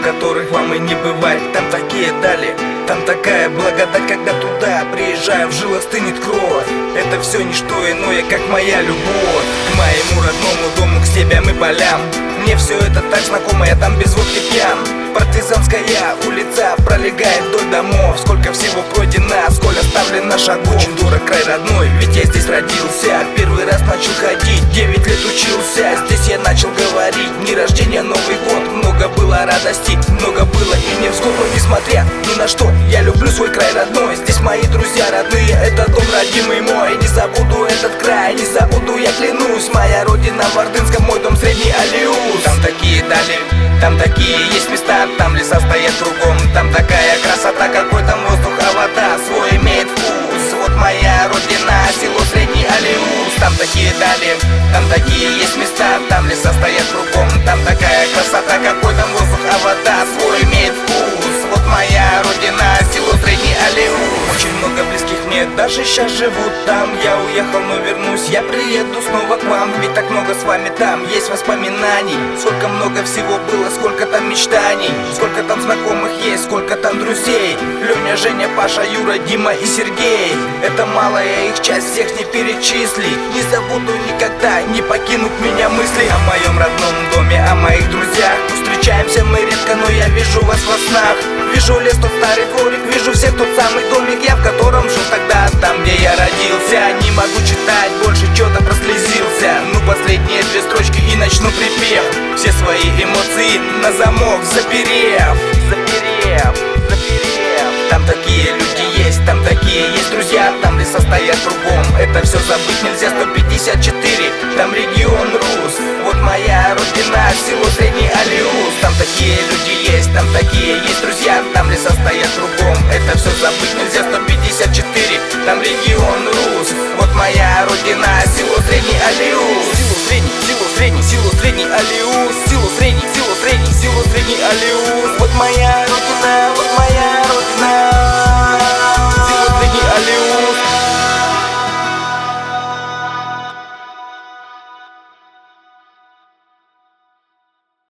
которых вам и не бывать. Там такие дали, там такая благодать, когда туда приезжаю, в жилах стынет кровь. Это все не что иное, как моя любовь к моему родному дому, к степям и полям. Мне все это так знакомо, я там без водки пьян. Партизанская улица пролегает вдоль домов. Сколько всего пройдено, сколь оставлено шагов. Очень дурак край родной, ведь я здесь родился. Первый раз начал ходить, 9 лет учился. Здесь я начал говорить, дни рождения, Новый год. Много было радостей, много было и невзгод. Но несмотря ни на что, я люблю свой край родной. Здесь мои друзья родные, это дом родимый мой. Не забуду этот край, не забуду, я клянусь. Моя родина в Ордынском, мой дом средний Алиус. Там такие дали, там такие есть места, там леса стоят кругом. Там такая красота, какой там воздух, а вода свой имеет вкус. Вот моя родина, село средний Алиус. Там такие дали, там такие есть места, там леса стоят кругом. Там такая красота, какой там воздух, а вода свой имеет вкус. Вот моя родина, село средний Алиус. Очень много близких мне даже сейчас живут там. Я уехал, но вернусь, я приеду снова к вам. Ведь так много с вами там есть воспоминаний. Сколько много всего было, сколько там мечтаний. Сколько там знакомых есть, сколько там друзей. Леня, Женя, Паша, Юра, Дима и Сергей. Это малая их часть, всех не перечислить. Не забуду никогда, не покинут меня мысли о моем родном доме, о моих друзьях. Встречаемся мы редко, но я вижу вас во снах. Вижу лес, тот старый дворик, вижу всех тот самый домик, я в котором жил тогда, там, где я родился. Не могу читать, больше что-то прослезился. Ну, последние 2 строчки и начну припев. Все свои эмоции на замок заперев. Там такие люди есть, там такие есть друзья. Там леса стоят кругом, это все забыть нельзя. 154, там регион Рус. Вот моя родина, село средний Алиус. Там такие люди есть, там такие есть друзья. Там леса стоят кругом, это все забыть нельзя. 154, там регион Рус. Вот моя родина, село средний Алиус. Село средний Алиус. Село средний Алиус. Вот моя родина.